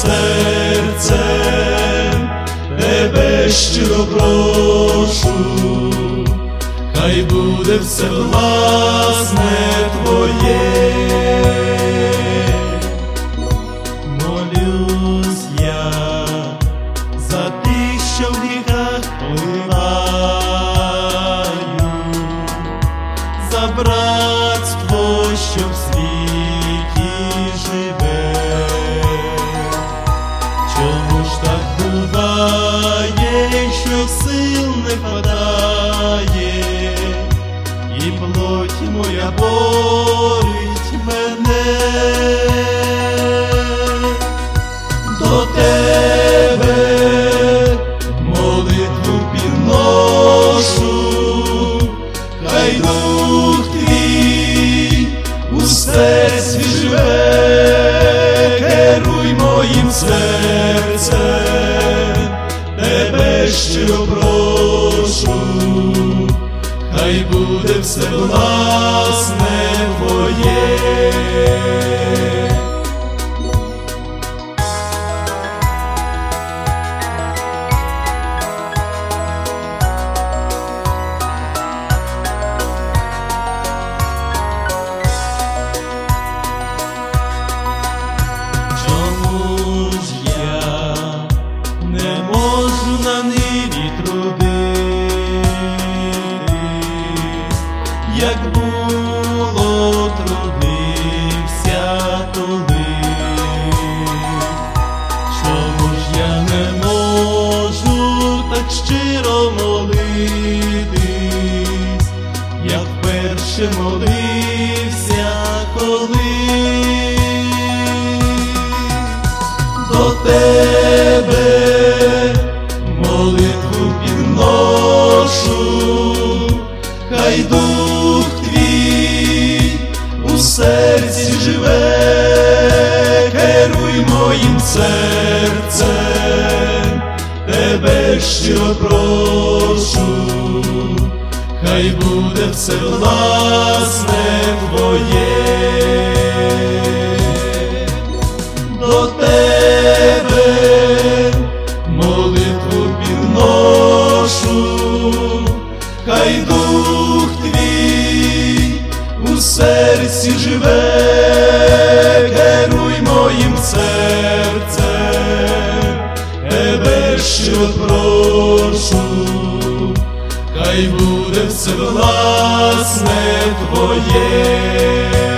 серцем, тебе щиро прошу, хай буде все власне твоє. Молюсь я за тих, що в гріхах поливаю, за братство, що в світі живе. Чому ж так буває, що сил не хватає, і плоть моя борить мене? До тебе молитву підношу, хай Дух твій у серці живе, керуй моїм серцем, тебе щиро прошу, хай буде все власне твоє. Чому ж я не можу на ниві трудити, як було трудився колись? Чому ж я не можу так щиро молитись, як вперше молився колись? До тебе молитву підношу, хай Дух твій у серці живе, керуй моїм серцем, тебе щиро прошу, хай буде все власне твоє. До тебе молитву підношу, хай Дух твій у серці живе, керуй моїм серцем, тебе щиро прошу, хай буде все власне твоє.